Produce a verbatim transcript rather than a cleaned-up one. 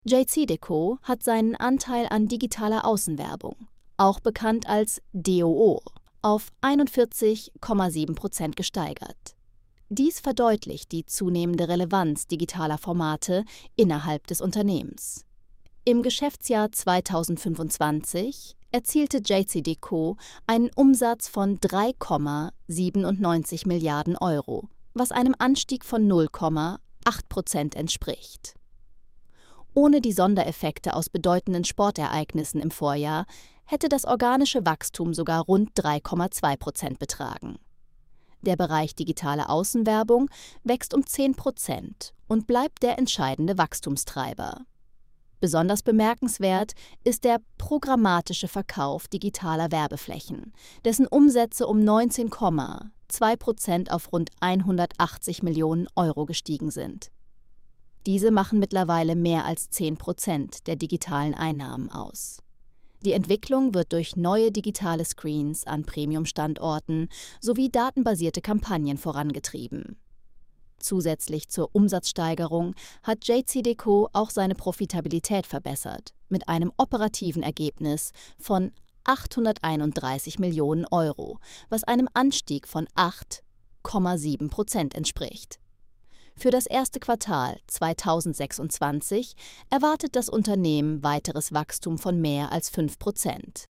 J C Decaux hat seinen Anteil an digitaler Außenwerbung, auch bekannt als D O O, auf einundvierzig Komma sieben Prozent gesteigert. Dies verdeutlicht die zunehmende Relevanz digitaler Formate innerhalb des Unternehmens. Im Geschäftsjahr zweitausendfünfundzwanzig erzielte J C Decaux einen Umsatz von drei Komma siebenundneunzig Milliarden Euro, was einem Anstieg von null Komma acht Prozent entspricht. Ohne die Sondereffekte aus bedeutenden Sportereignissen im Vorjahr hätte das organische Wachstum sogar rund drei Komma zwei Prozent betragen. Der Bereich digitale Außenwerbung wächst um zehn Prozent und bleibt der entscheidende Wachstumstreiber. Besonders bemerkenswert ist der programmatische Verkauf digitaler Werbeflächen, dessen Umsätze um neunzehn Komma zwei Prozent auf rund hundertachtzig Millionen Euro gestiegen sind. Diese machen mittlerweile mehr als zehn Prozent der digitalen Einnahmen aus. Die Entwicklung wird durch neue digitale Screens an Premium-Standorten sowie datenbasierte Kampagnen vorangetrieben. Zusätzlich zur Umsatzsteigerung hat J C Decaux auch seine Profitabilität verbessert, mit einem operativen Ergebnis von achthunderteinunddreißig Millionen Euro, was einem Anstieg von acht Komma sieben Prozent entspricht. Für das erste Quartal zweitausendsechsundzwanzig erwartet das Unternehmen weiteres Wachstum von mehr als fünf Prozent.